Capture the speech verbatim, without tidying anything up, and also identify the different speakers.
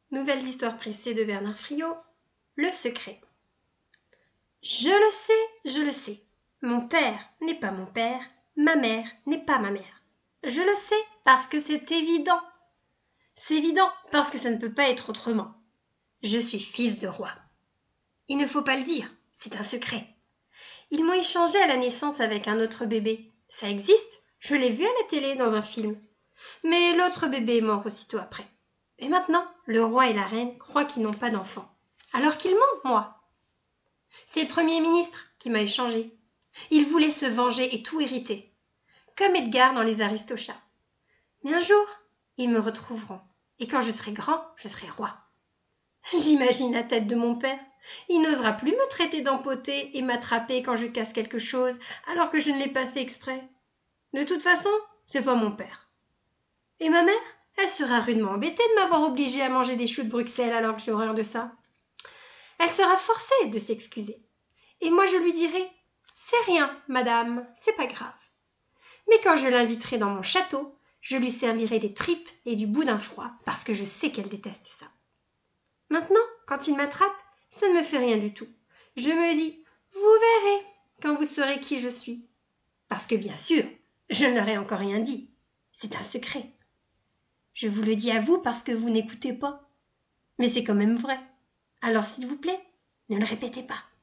Speaker 1: Nouvelles histoires pressées de Bernard Friot. Le secret. Je le sais, je le sais. Mon père n'est pas mon père, ma mère n'est pas ma mère. Je le sais parce que c'est évident. C'est évident parce que ça ne peut pas être autrement. Je suis fils de roi. Il ne faut pas le dire, c'est un secret. Ils m'ont échangé à la naissance avec un autre bébé. Ça existe, je l'ai vu à la télé dans un film. Mais l'autre bébé est mort aussitôt après. Et maintenant, le roi et la reine croient qu'ils n'ont pas d'enfant. Alors qu'ils mentent, moi. C'est le Premier ministre qui m'a échangé. Il voulait se venger et tout hériter. Comme Edgar dans Les Aristochats. Mais un jour, ils me retrouveront. Et quand je serai grand, je serai roi. J'imagine la tête de mon père. Il n'osera plus me traiter d'empoté et m'attraper quand je casse quelque chose, alors que je ne l'ai pas fait exprès. De toute façon, c'est pas mon père. Et ma mère, elle sera rudement embêtée de m'avoir obligée à manger des choux de Bruxelles alors que j'ai horreur de ça. Elle sera forcée de s'excuser. Et moi je lui dirai « C'est rien, madame, c'est pas grave. » Mais quand je l'inviterai dans mon château, je lui servirai des tripes et du boudin froid parce que je sais qu'elle déteste ça. Maintenant, quand il m'attrape, ça ne me fait rien du tout. Je me dis « Vous verrez quand vous saurez qui je suis. » Parce que bien sûr, je ne leur ai encore rien dit. C'est un secret. Je vous le dis à vous parce que vous n'écoutez pas. Mais c'est quand même vrai. Alors s'il vous plaît, ne le répétez pas.